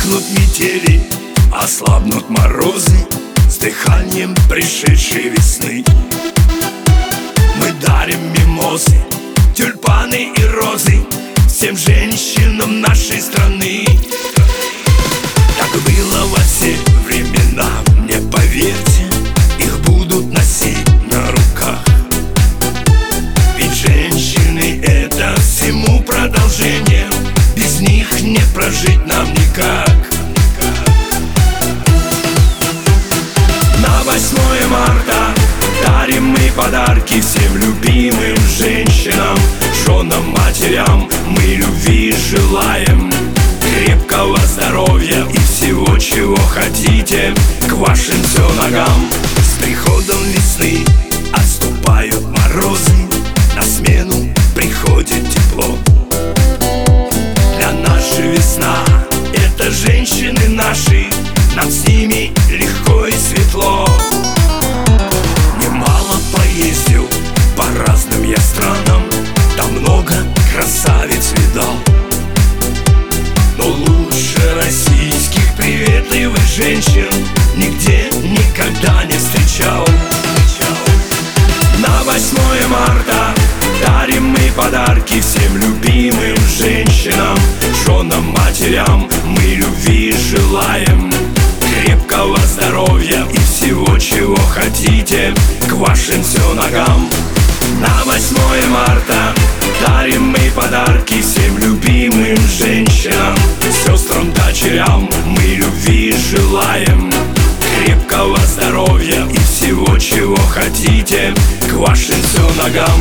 Утихнут метели, ослабнут морозы с дыханием пришедшей весны. Мы дарим мимозы, тюльпаны и розы всем женщинам нашей страны. Так было во все времена, мне поверьте, их будут носить на руках. Ведь женщины — это всему продолжение, без них не прожить нам никак. На 8 марта дарим мы подарки всем любимым женщинам, женам, матерям. Мы любви желаем, крепкого здоровья и всего, чего хотите, к вашим все ногам. С приходом весны отступают морозы, на смену приходит тепло. Для нас же весна — это женщины наши, нам с ними легко и светло. Немало поездил по разным я странам, там много красавиц видал. Но лучше российских приветливых женщин нигде никогда не встречал. На 8 марта дарим мы подарки всем любимым женщинам, женам, матерям. Мы любви желаем, крепкого здоровья и всего, чего хотите, к вашим все ногам. На 8 марта дарим мы подарки всем любимым женщинам, сестрам, дочерям. Мы любви желаем, крепкого здоровья и всего, чего хотите, к вашим все ногам.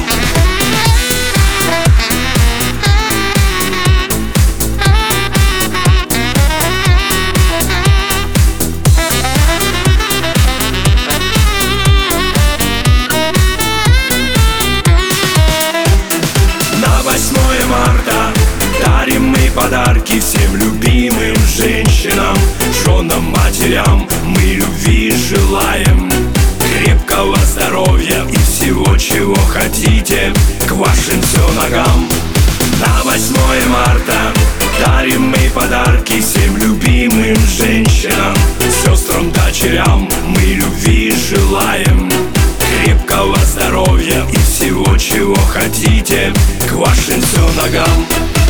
На 8 марта дарим мы подарки всем любимым женщинам, женам, матерям. Мы любви желаем, крепкого здоровья и всего, чего хотите, к вашим все ногам. На 8 марта дарим мы подарки всем любимым женщинам, сестрам, дочерям. Мы любви желаем, крепкого здоровья и всего, чего хотите, к вашим все ногам.